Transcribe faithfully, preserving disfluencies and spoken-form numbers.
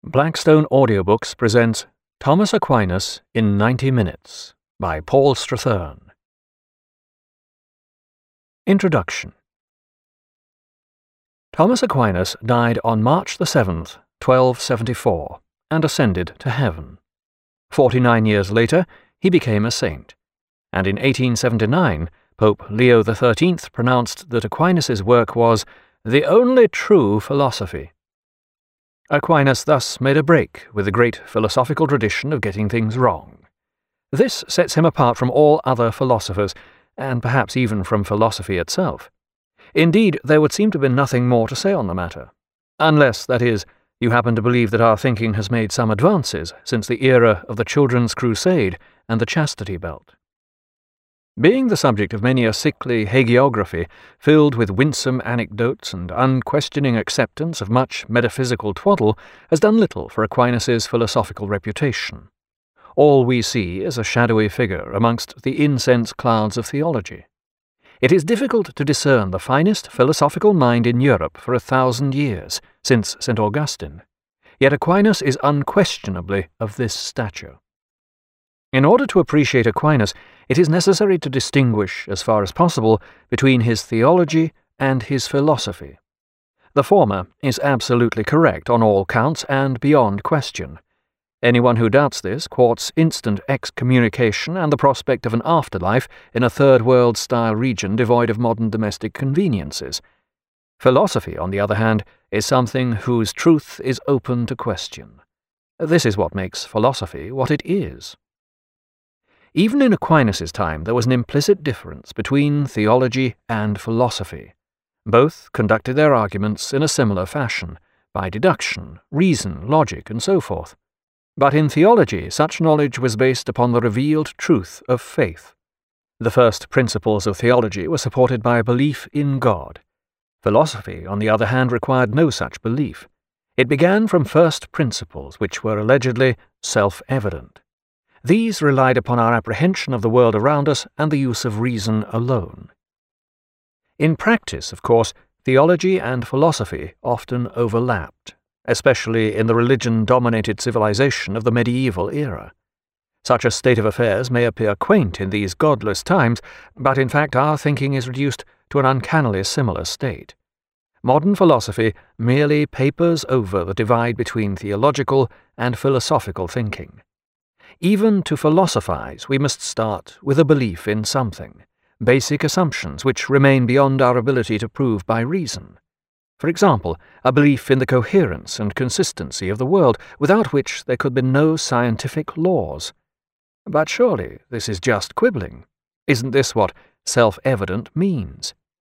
Blackstone Audiobooks presents Thomas Aquinas in ninety minutes by Paul Strathern. Introduction. Thomas Aquinas died on March the seventh, twelve seventy-four, and ascended to heaven. Forty-nine years later, he became a saint, and in eighteen seventy-nine, Pope Leo the thirteenth pronounced that Aquinas's work was the only true philosophy. Aquinas thus made a break with the great philosophical tradition of getting things wrong. This sets him apart from all other philosophers, and perhaps even from philosophy itself. Indeed, there would seem to be nothing more to say on the matter, unless, that is, you happen to believe that our thinking has made some advances since the era of the Children's Crusade and the Chastity Belt. Being the subject of many a sickly hagiography filled with winsome anecdotes and unquestioning acceptance of much metaphysical twaddle has done little for Aquinas's philosophical reputation. All we see is a shadowy figure amongst the incense clouds of theology. It is difficult to discern the finest philosophical mind in Europe for a thousand years, since Saint Augustine. Yet Aquinas is unquestionably of this stature. In order to appreciate Aquinas, it is necessary to distinguish, as far as possible, between his theology and his philosophy. The former is absolutely correct on all counts and beyond question. Anyone who doubts this courts instant excommunication and the prospect of an afterlife in a third-world-style region devoid of modern domestic conveniences. Philosophy, on the other hand, is something whose truth is open to question. This is what makes philosophy what it is. Even in Aquinas's time there was an implicit difference between theology and philosophy. Both conducted their arguments in a similar fashion, by deduction, reason, logic, and so forth. But in theology such knowledge was based upon the revealed truth of faith. The first principles of theology were supported by a belief in God. Philosophy, on the other hand, required no such belief. It began from first principles which were allegedly self-evident. These relied upon our apprehension of the world around us and the use of reason alone. In practice, of course, theology and philosophy often overlapped, especially in the religion-dominated civilization of the medieval era. Such a state of affairs may appear quaint in these godless times, but in fact our thinking is reduced to an uncannily similar state. Modern philosophy merely papers over the divide between theological and philosophical thinking. Even to philosophize, we must start with a belief in something, basic assumptions which remain beyond our ability to prove by reason. For example, a belief in the coherence and consistency of the world, without which there could be no scientific laws. But surely this is just quibbling. Isn't this what self-evident means?